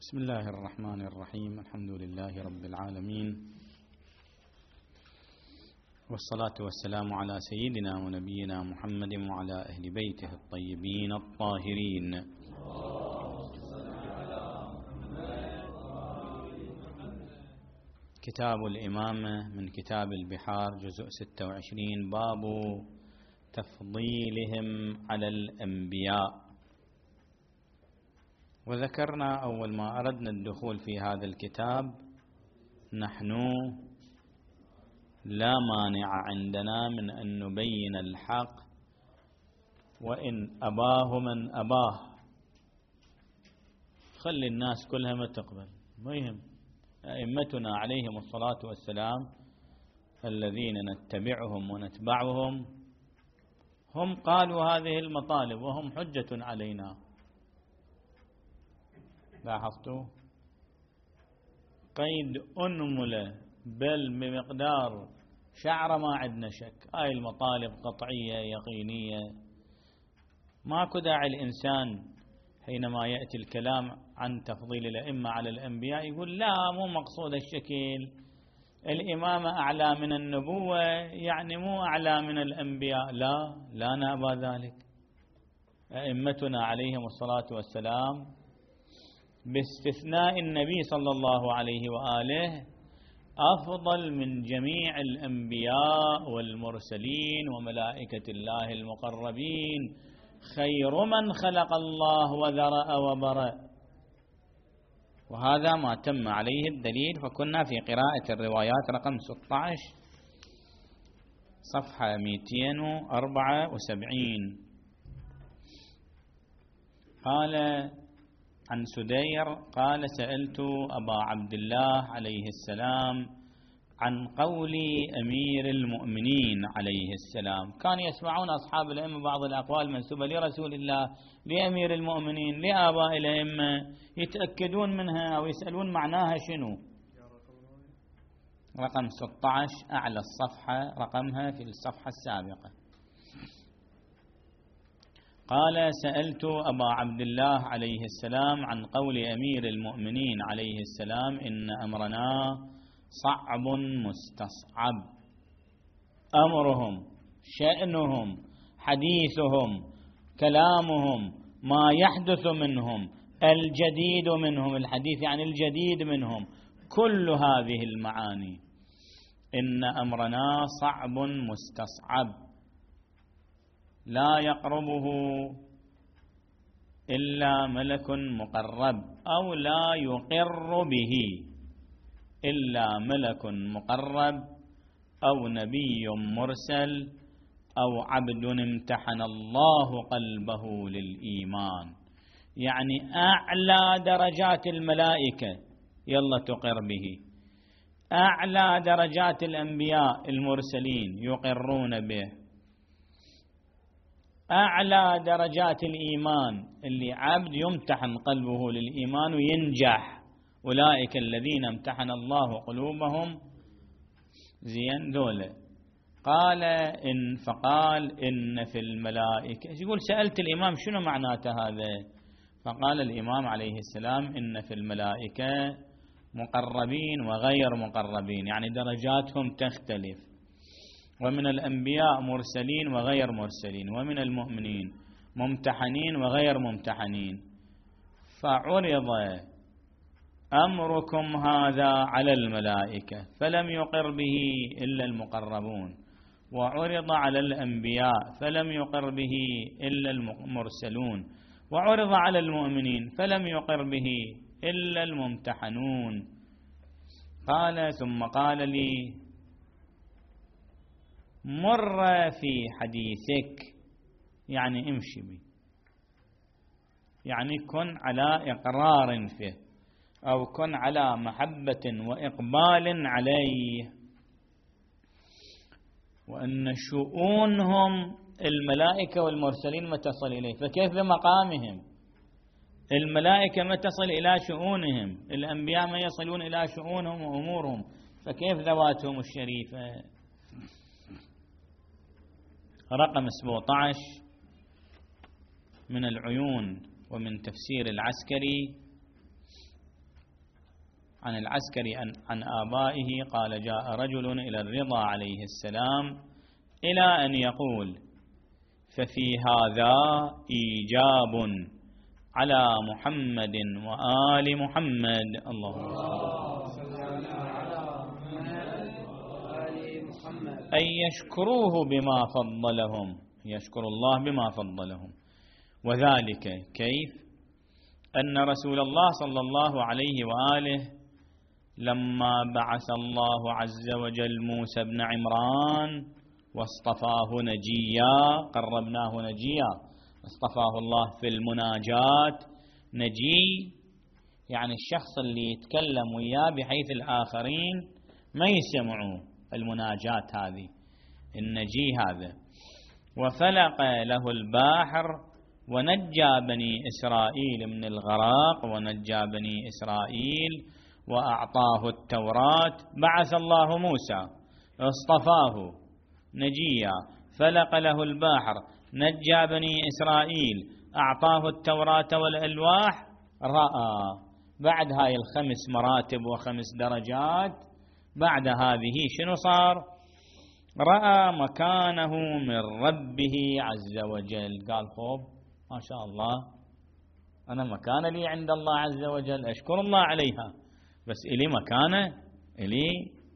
بسم الله الرحمن الرحيم. الحمد لله رب العالمين، والصلاة والسلام على سيدنا ونبينا محمد وعلى أهل بيته الطيبين الطاهرين. كتاب الإمامة من كتاب البحار، جزء 26، باب تفضيلهم على الأنبياء. وذكرنا أول ما أردنا الدخول في هذا الكتاب نحن لا مانع عندنا من أن نبين الحق وإن أباه من أباه، خلي الناس كلها ما تقبل، ما يهم. أئمتنا عليهم الصلاة والسلام الذين نتبعهم ونتبعهم هم قالوا هذه المطالب وهم حجة علينا. لاحظتوا؟ قيد أنملة بل بمقدار شعرة ما عندنا شك، هاي المطالب قطعية يقينية، ماكو داعي الإنسان حينما يأتي الكلام عن تفضيل الأئمة على الأنبياء يقول لا مو مقصود الشكل، الإمامة أعلى من النبوة يعني مو أعلى من الأنبياء. لا نأبى ذلك. أئمتنا عليهم الصلاة والسلام باستثناء النبي صلى الله عليه وآله أفضل من جميع الأنبياء والمرسلين وملائكة الله المقربين، خير من خلق الله وذرأ وبرأ. وهذا ما تم عليه الدليل. فكنا في قراءة الروايات رقم 16 صفحة 274. قال عن سدير قال سألت أبا عبد الله عليه السلام عن قول أمير المؤمنين عليه السلام. كان يسمعون أصحاب الأئمة بعض الأقوال منسوبة لرسول الله، لأمير المؤمنين، لآباء الأئمة، يتأكدون منها أو يسألون معناها شنو. رقم 16 أعلى الصفحة، رقمها في الصفحة السابقة. قال سألت أبا عبد الله عليه السلام عن قول أمير المؤمنين عليه السلام إن أمرنا صعب مستصعب. أمرهم، شأنهم، حديثهم، كلامهم، ما يحدث منهم، الجديد منهم، الحديث يعني الجديد منهم، كل هذه المعاني. إن أمرنا صعب مستصعب، لا يقربه إلا ملك مقرب، أو لا يقر به إلا ملك مقرب، أو نبي مرسل، أو عبد امتحن الله قلبه للإيمان. يعني أعلى درجات الملائكة يلا تقر به، أعلى درجات الأنبياء المرسلين يقرون به، أعلى درجات الإيمان اللي عبد يمتحن قلبه للإيمان وينجح، أولئك الذين امتحن الله قلوبهم زين ذولا. قال إن فقال إن في الملائكة، يقول سألت الإمام شنو معناته هذا، فقال الإمام عليه السلام إن في الملائكة مقربين وغير مقربين، يعني درجاتهم تختلف، ومن الأنبياء مرسلين وغير مرسلين، ومن المؤمنين ممتحنين وغير ممتحنين. فعرض أمركم هذا على الملائكة فلم يقر به إلا المقربون، وعرض على الأنبياء فلم يقر به إلا المرسلون، وعرض على المؤمنين فلم يقر به إلا الممتحنون. قال ثم قال لي مر في حديثك، يعني امشي بي، يعني كن على إقرار فيه، أو كن على محبة وإقبال عليه. وأن شؤونهم الملائكة والمرسلين ما تصل إليه، فكيف بمقامهم؟ الملائكة ما تصل إلى شؤونهم، الأنبياء ما يصلون إلى شؤونهم وأمورهم، فكيف ذواتهم الشريفة؟ رقم 17 من العيون ومن تفسير العسكري عن العسكري عن آبائه قال جاء رجل إلى الرضا عليه السلام إلى أن يقول ففي هذا إيجاب على محمد وآل محمد اللهم صل على محمد أن يشكروه بما فضلهم، يشكر الله بما فضلهم. وذلك كيف؟ أن رسول الله صلى الله عليه وآله لما بعث الله عز وجل موسى بن عمران واصطفاه نجيا، قربناه نجيا، اصطفاه الله في المناجات. نجي يعني الشخص اللي يتكلم وياه بحيث الآخرين ما يسمعوا المناجات هذه، النجي هذا. وفلق له البحر ونجى بني إسرائيل من الغرق، ونجى بني إسرائيل وأعطاه التوراة. بعث الله موسى اصطفاه نجيا، فلق له البحر، نجى بني إسرائيل، أعطاه التوراة والألواح. رأى بعد هاي الخمس مراتب وخمس درجات، بعد هذه شنو صار؟ رأى مكانه من ربه عز وجل. قال خوب ما شاء الله، أنا مكانة لي عند الله عز وجل، أشكر الله عليها، بس إلي مكانة إلي.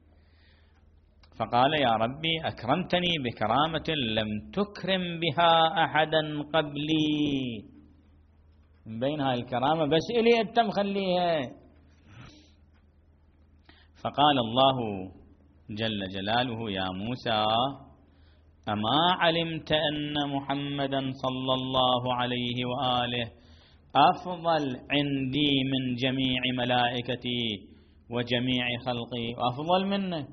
فقال يا ربي أكرمتني بكرامة لم تكرم بها أحدا قبلي، من بين هاي الكرامة بس إلي أنت مخليها. فقال الله جل جلاله يا موسى أما علمت أن محمدا صلى الله عليه وآله أفضل عندي من جميع ملائكتي وجميع خلقي، وأفضل منك.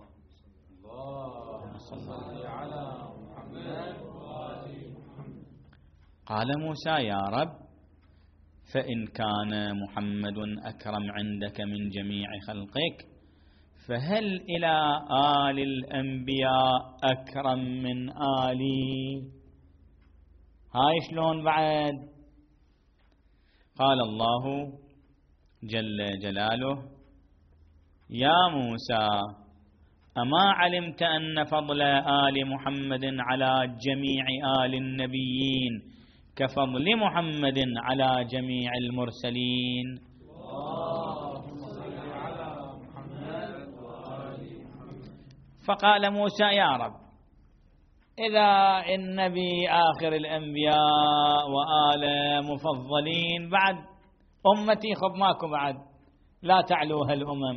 قال موسى يا رب فإن كان محمد أكرم عندك من جميع خلقك، فهل إلى آل الأنبياء أكرم من آلي؟ هاي شلون بعد؟ قال الله جل جلاله يا موسى أما علمت أن فضل آل محمد على جميع آل النبيين كفضل محمد على جميع المرسلين. فقال موسى يا رب إذا النبي آخر الأنبياء وآل مفضلين، بعد أمتي خب ماكو بعد، لا تعلوها الأمم.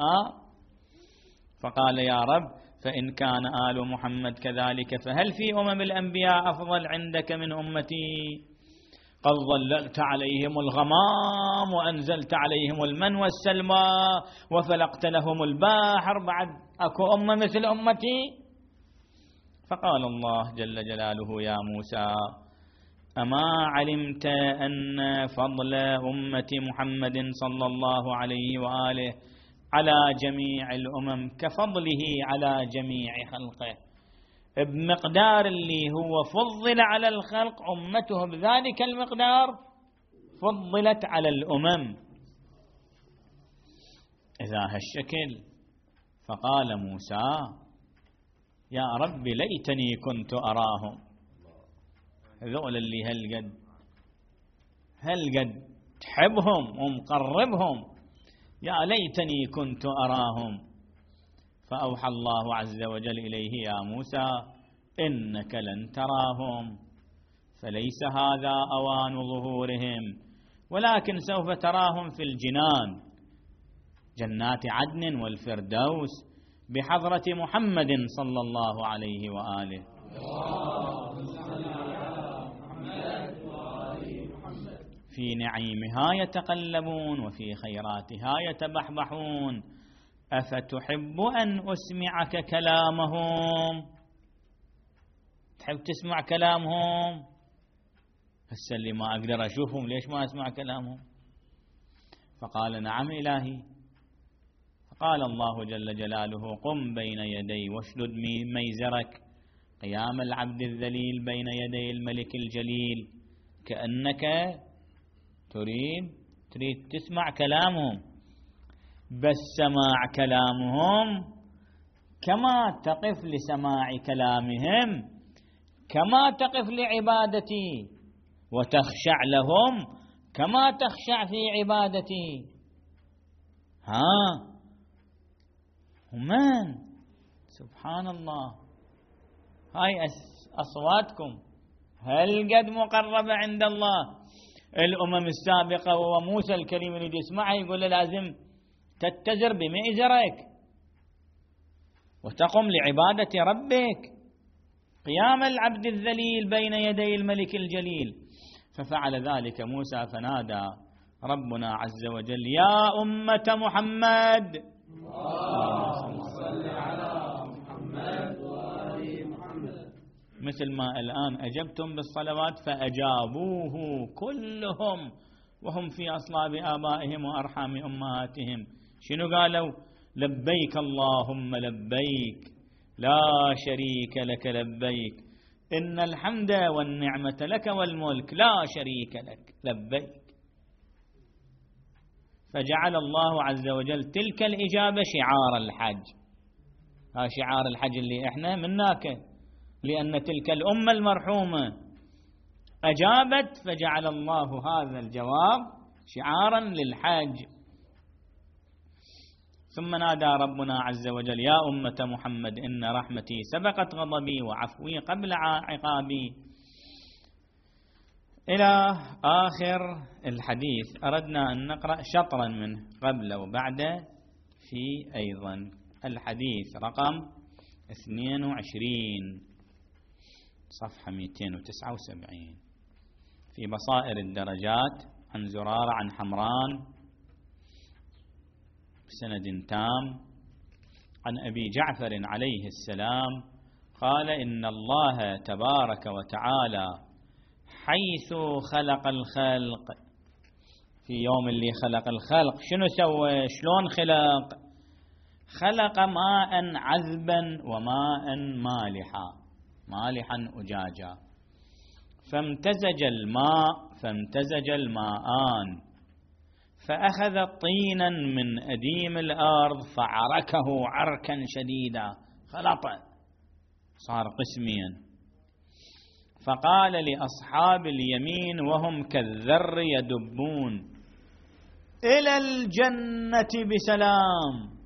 فقال يا رب فإن كان آل محمد كذلك، فهل في أمم الأنبياء أفضل عندك من أمتي؟ قد ظللت عليهم الغمام وأنزلت عليهم المن والسلمى وفلقت لهم البحر، بعد أكو أمة مثل أمتي؟ فقال الله جل جلاله يا موسى أما علمت أن فضل أمة محمد صلى الله عليه وآله على جميع الأمم كفضله على جميع خلقه، بمقدار اللي هو فضل على الخلق أمته بذلك المقدار فضلت على الأمم. إذا هالشكل فقال موسى يا رب ليتني كنت أراهم، ذول اللي هالقد تحبهم ومقربهم، يا ليتني كنت أراهم. فأوحى الله عز وجل إليه يا موسى إنك لن تراهم، فليس هذا أوان ظهورهم، ولكن سوف تراهم في الجنان، جنات عدن والفردوس بحضرة محمد صلى الله عليه وآله. في نعيمها يتقلبون وفي خيراتها يتبحبحون، أفتحب أن أسمعك كلامهم؟ تحب تسمع كلامهم؟ هسه اللي ما أقدر أشوفهم ليش ما أسمع كلامهم؟ فقال نعم إلهي. فقال الله جل جلاله قم بين يدي واشدد ميزرك، قيام العبد الذليل بين يدي الملك الجليل، كأنك تريد تسمع كلامهم. بس سماع كلامهم كما تقف لسماع كلامهم، كما تقف لعبادتي، وتخشع لهم كما تخشع في عبادتي. ومن سبحان الله، هاي أصواتكم هل قد مقربة عند الله؟ الأمم السابقة وموسى الكريم اللي يسمعها يقول له لازم تتزر بمئزرك وتقم لعبادة ربك قيام العبد الذليل بين يدي الملك الجليل. ففعل ذلك موسى، فنادى ربنا عز وجل يا أمة محمد اللهم صل على محمد وآل محمد، مثل ما الآن أجبتم بالصلوات فأجابوه كلهم وهم في أصلاب آبائهم وأرحام أمهاتهم. شنو قالوا؟ لبيك اللهم لبيك لا شريك لك لبيك، إن الحمد والنعمة لك والملك لا شريك لك لبيك. فجعل الله عز وجل تلك الإجابة شعار الحج. شعار الحج اللي احنا مناك، لأن تلك الأمة المرحومة أجابت، فجعل الله هذا الجواب شعارا للحج. ثم نادى ربنا عز وجل يا أمة محمد إن رحمتي سبقت غضبي وعفوي قبل عقابي، إلى آخر الحديث. أردنا أن نقرأ شطرا منه قبل وبعد في أيضا الحديث رقم 22 صفحة 279 في بصائر الدرجات عن زرارة عن حمران بسند تام عن أبي جعفر عليه السلام قال إن الله تبارك وتعالى حيث خلق الخلق، في يوم اللي خلق الخلق شنو سوى؟ شلون خلق؟ خلق ماء عذبا وماء مالحا أجاجا، فامتزج الماءان، فأخذ طينا من أديم الأرض فعركه عركا شديدا، خلط صار قسمين. فقال لأصحاب اليمين وهم كالذر يدبون إلى الجنة بسلام،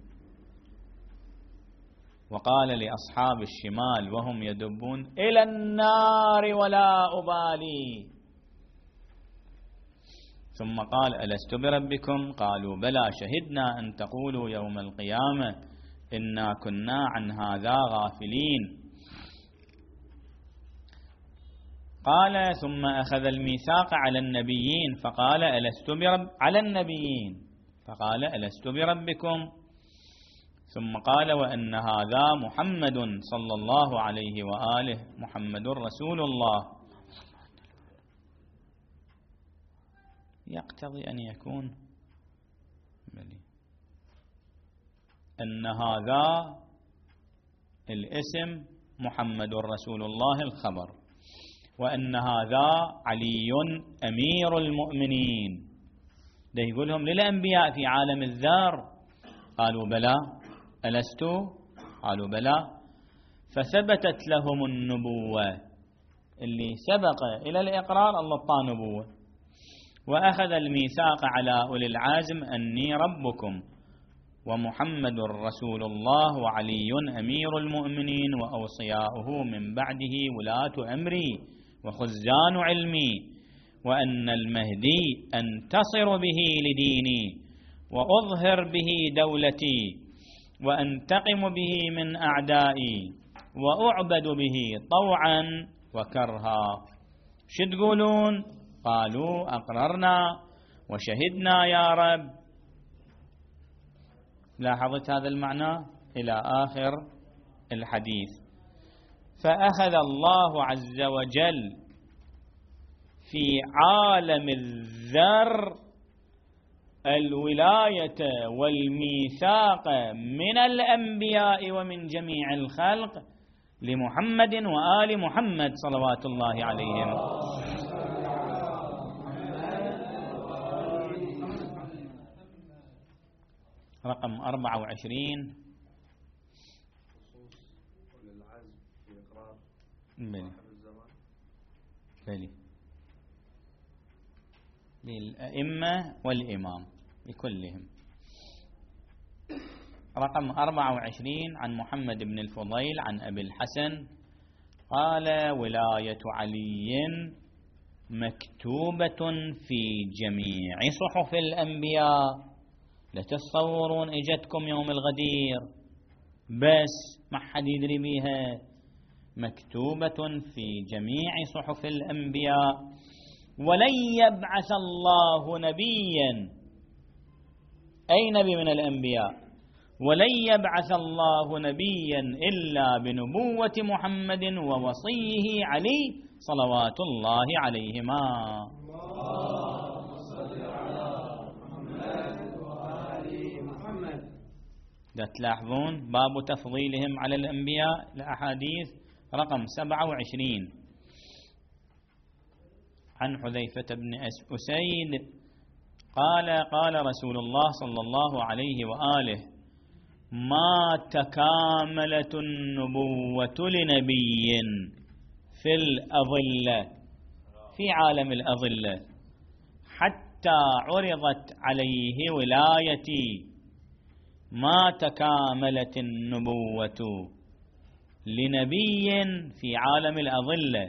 وقال لأصحاب الشمال وهم يدبون إلى النار ولا أبالي. ثم قال ألست بربكم؟ قالوا بلى شهدنا أن تقولوا يوم القيامة إنا كنا عن هذا غافلين. قال ثم أخذ الميثاق على النبيين فقال ألست بربكم؟ ثم قال وأن هذا محمد صلى الله عليه وآله محمد رسول الله، يقتضي أن يكون أن هذا الاسم محمد رسول الله الخبر، وأن هذا علي أمير المؤمنين. ده يقولهم للأنبياء في عالم الذر. قالوا بلى ألست؟ قالوا بلى. فثبتت لهم النبوة، اللي سبق إلى الإقرار الله اعطاه نبوة. وأخذ الميثاق على أولي العزم أني ربكم ومحمد رسول الله وعلي أمير المؤمنين وأوصياؤه من بعده ولاة أمري وخزان علمي، وأن المهدي أنتصر به لديني وأظهر به دولتي وأنتقم به من أعدائي وأعبد به طوعا وكرها. شو تقولون؟ قالوا أقررنا وشهدنا يا رب. لاحظت هذا المعنى إلى آخر الحديث. فأخذ الله عز وجل في عالم الذر الولاية والميثاق من الأنبياء ومن جميع الخلق لمحمد وآل محمد صلوات الله عليهم. رقم 24 بلي للأئمة والإمام لكلهم. رقم 24 عن محمد بن الفضيل عن أبي الحسن قال: ولاية علي مكتوبة في جميع صحف الأنبياء. لا تتصورون اجتكم يوم الغدير بس ما حد يدري بيها، مكتوبة في جميع صحف الأنبياء. ولن يبعث الله نبيا، أي نبي من الأنبياء، ولن يبعث الله نبيا إلا بنبوة محمد ووصيه علي صلوات الله عليهما. اللهم صل على محمد وآل محمد. ده تلاحظون باب تفضيلهم على الأنبياء الأحاديث رقم 27 عن حذيفة بن أسيد قال: قال رسول الله صلى الله عليه وآله: ما تكاملت النبوة لنبي في الأظلة، في عالم الأظلة، حتى عرضت عليه ولايتي. ما تكاملت النبوة لنبي في عالم الأظلة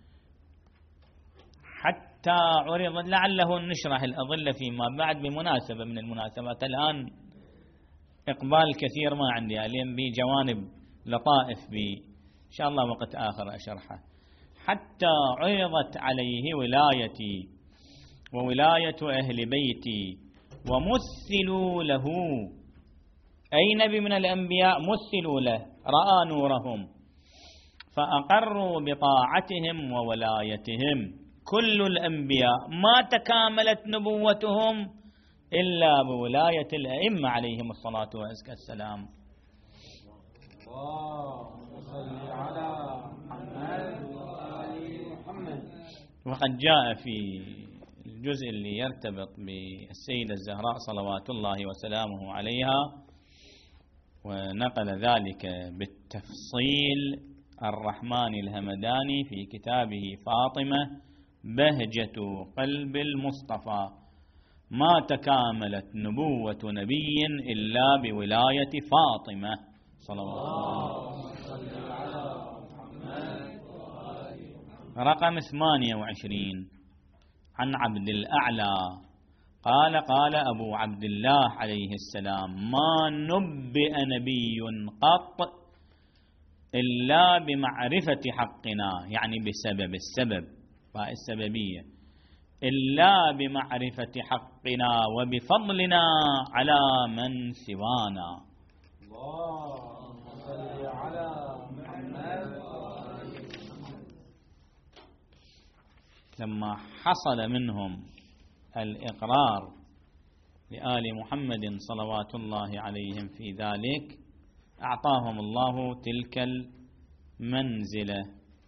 حتى عرضت، لعله نشرح الأظلة فيما بعد بمناسبة من المناسبات. الآن إقبال كثير ما عندي، اليوم بجوانب لطائف إن شاء الله وقت آخر أشرحه. حتى عرضت عليه ولايتي وولاية أهل بيتي ومثلوا له، أي نبي من الأنبياء مثلوا له، رأى نورهم فأقروا بطاعتهم وولايتهم. كل الأنبياء ما تكاملت نبوتهم إلا بولاية الأئمة عليهم الصلاة والسلام. اللهم صل على محمد وآل محمد. وقد جاء في الجزء اللي يرتبط بالسيدة الزهراء صلوات الله وسلامه عليها، ونقل ذلك بالتفصيل الرحمن الهمداني في كتابه فاطمة بهجة قلب المصطفى: ما تكاملت نبوة نبي إلا بولاية فاطمة صلوات الله عليه وسلم. رقم 28 عن عبد الأعلى قال: قال أبو عبد الله عليه السلام: ما نبئ نبي قط إلا بمعرفة حقنا، يعني بسبب السبب السببية، إلا بمعرفة حقنا وبفضلنا على من سوانا. اللهم صل على محمد. لما حصل منهم الإقرار لآل محمد صلوات الله عليهم في ذلك، أعطاهم الله تلك المنزلة.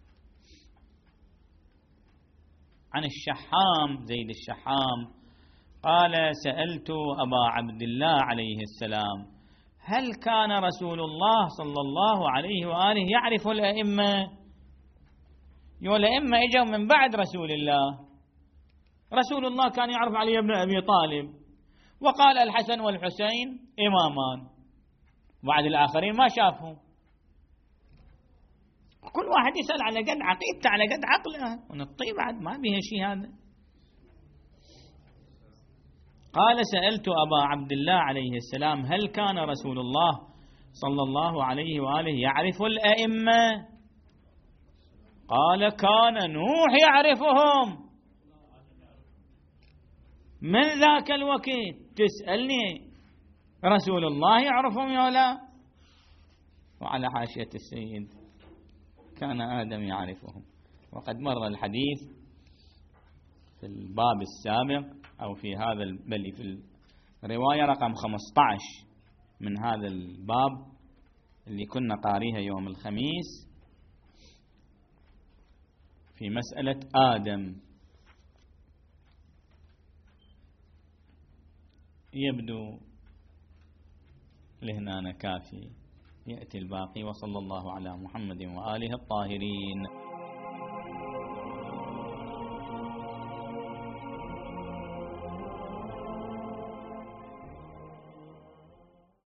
عن الشحام زيد الشحام قال: سألت أبا عبد الله عليه السلام: هل كان رسول الله صلى الله عليه وآله يعرف الأئمة؟ الأئمة إجوا من بعد رسول الله. رسول الله كان يعرف علي بن أبي طالب، وقال الحسن والحسين إمامان، بعد الآخرين ما شافهم. كل واحد يسأل على قد عقيدته، على قد عقله، ونطي بعد ما بيها شيء هذا. قال: سألت أبا عبد الله عليه السلام: هل كان رسول الله صلى الله عليه وآله يعرف الأئمة؟ قال: كان نوح يعرفهم. من ذاك الوقت تسألني رسول الله يعرفهم يا لا؟ وعلى حاشية السيد: كان آدم يعرفهم. وقد مر الحديث في الباب السابق أو في هذا بل في الرواية رقم 15 من هذا الباب اللي كنا قاريها يوم الخميس في مسألة آدم. يبدو لهنا كافي، يأتي الباقي. وصلى الله على محمد وآله الطاهرين.